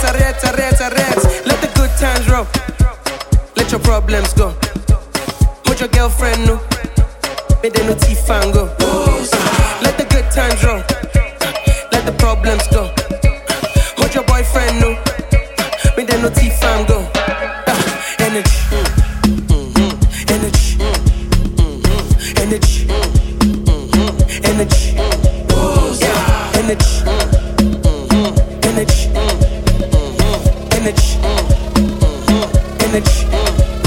Let the good times roll. Let your problems go. Hold your girlfriend no. May they no teeth and go. Let the good times roll. Let the problems go. Hold your boyfriend no. May they no teeth and go. Energy. Energy. Energy. Energy. Energy. Energy. Energy.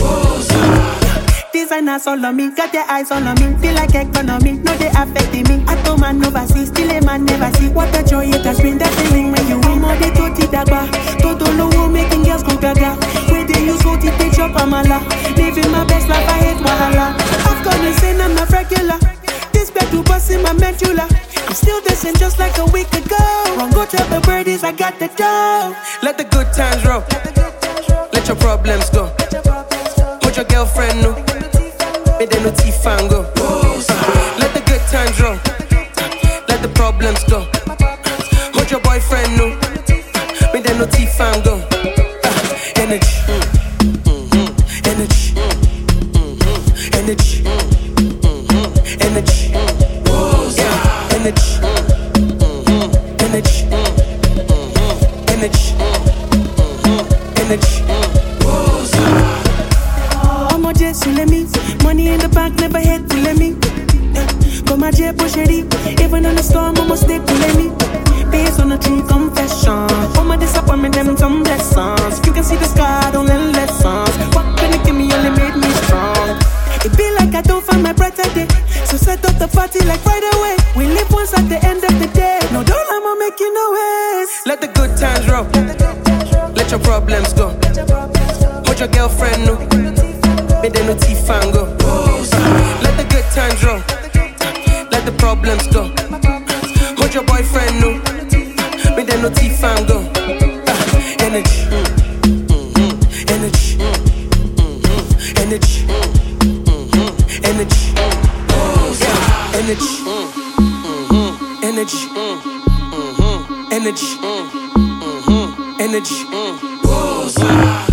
Designers all on me, got their eyes all on me. Feel like economy, no they affecting me. I told man overseas, still a man never see. What a joy it has been, that feeling when you win. All they toti dagba, todo lowo making girls go gaga. Where they use go to take your pamala. Living my best life, I hate wahala. I've gone insane, I'm not regular. This bed to bust in my medulla. I'm still dancing just like a week ago. Run, go tell the birdies I got the dough. Let the good times roll. Let your problems go. Hold your girlfriend no. May they no teeth and go. Let the good times roll. Let the problems go. Hold your boyfriend no. May they no teeth and go. Energy. Energy. Energy. Energy. Energy. Energy. Energy. Energy. I'ma just let me. Money in the bank, never hate to let me. But my jet push it deep. Even in the storm, I'ma stay to let me. Based on a true confession. All my disappointment, them some blessings. You can see the sky, don't learn lessons. What can you give me only made me strong? It be like I don't find my breath a day. So set up the party like right away. We live once at the end of the day. No, don't I'ma make you no ways. Let the good times roll. Let your problems go. Hold your girlfriend no. May they no teeth and go. Let the good times roll. Let the problems go. Hold your boyfriend no. May they no teeth and go. Energy. Energy. Energy. Energy. Energy. Energy. Energy. Energy.